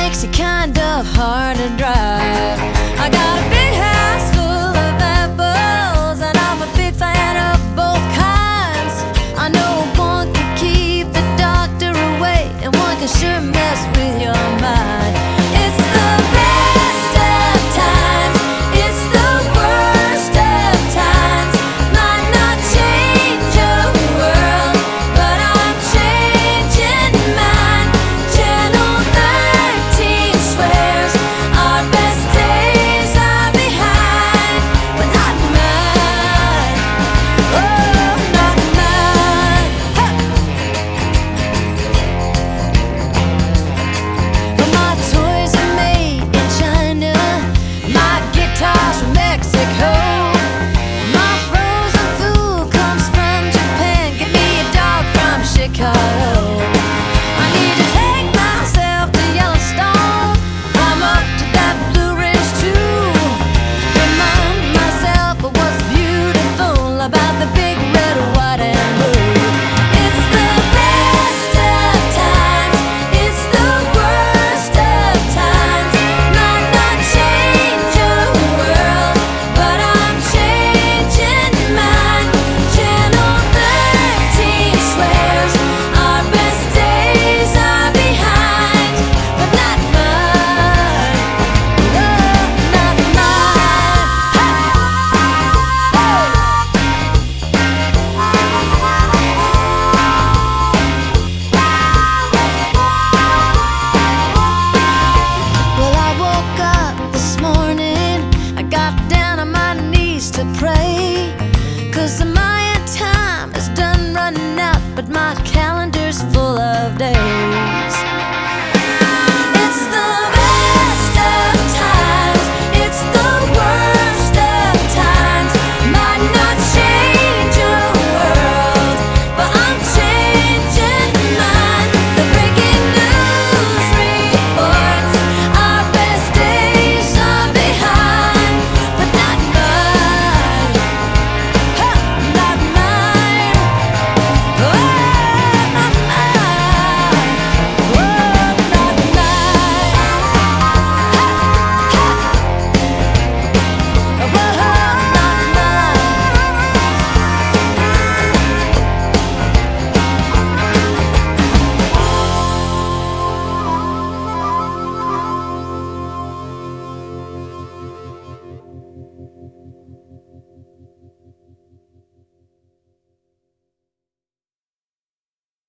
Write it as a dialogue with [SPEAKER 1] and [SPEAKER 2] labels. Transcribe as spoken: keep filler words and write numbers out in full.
[SPEAKER 1] makes it kind of hard to drive. I got a big house full of apples, and I'm a big fan of both kinds. I know one can keep the doctor away, and one can sure mess with your mind. It's the best of times, it's the worst of times. Might not change your world, but I'm changing mine. Channel thirteen swears our best days are behind, but not mine. Oh, not mine. Huh. But my toys are made in China, my guitar's from Mexico, my frozen food comes from Japan. Give me a dog from Chicago. I need to take myself to Yellowstone, climb up to that Blue Ridge too. Remind myself of what's beautiful about the big red, white, and blue. It's the best of times, it's the worst of times. Might not change your world, but I'm changing mine. Channel thirteen swears our best days are behind, but not mine. No, not mine. Well, I woke up this morning, I got down on my knees to pray, 'cause my